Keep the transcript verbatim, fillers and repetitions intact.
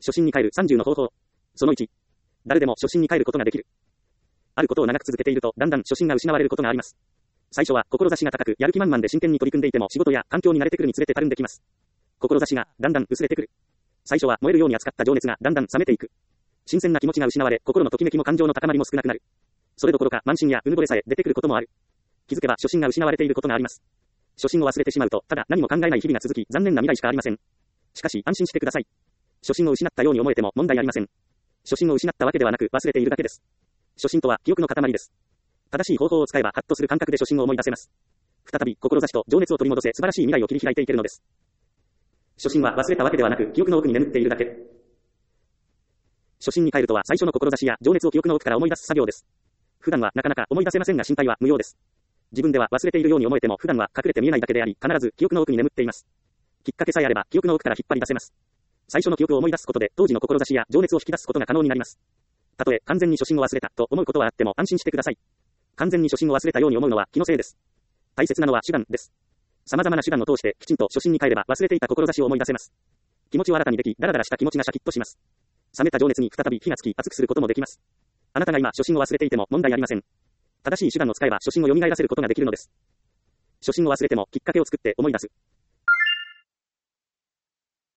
初心に帰るさんじゅうの方法。そのいち。誰でも初心に帰ることができる。あることを長く続けていると、だんだん初心が失われることがあります。最初は志が高く、やる気満々で真剣に取り組んでいても、仕事や環境に慣れてくるにつれてたるんできます。志がだんだん薄れてくる。最初は燃えるように熱かった情熱がだんだん冷めていく。新鮮な気持ちが失われ、心のときめきも感情の高まりも少なくなる。それどころか慢心やうぬぼれさえ出てくることもある。気づけば初心が失われていることがあります。初心を忘れてしまうと、ただ何も考えない日々が続き、残念な未来しかありません。しかし安心してください。初心を失ったように思えても問題ありません。初心を失ったわけではなく忘れているだけです。初心とは記憶の塊です。正しい方法を使えばハッとする感覚で初心を思い出せます。再び志と情熱を取り戻せ、素晴らしい未来を切り開いていけるのです。初心は忘れたわけではなく記憶の奥に眠っているだけ。初心に帰るとは最初の志や情熱を記憶の奥から思い出す作業です。普段はなかなか思い出せませんが心配は無用です。自分では忘れているように思えても普段は隠れて見えないだけであり、必ず記憶の奥に眠っています。きっかけさえあれば記憶の奥から引っ張り出せます。最初の記憶を思い出すことで当時の志や情熱を引き出すことが可能になります。たとえ完全に初心を忘れたと思うことはあっても安心してください。完全に初心を忘れたように思うのは気のせいです。大切なのは手段です。様々な手段を通してきちんと初心に帰れば忘れていた志を思い出せます。気持ちを新たにでき、ダラダラした気持ちがシャキッとします。冷めた情熱に再び火がつき熱くすることもできます。あなたが今初心を忘れていても問題ありません。正しい手段を使えば初心を蘇らせることができるのです。初心を忘れてもきっかけを作って思い出す。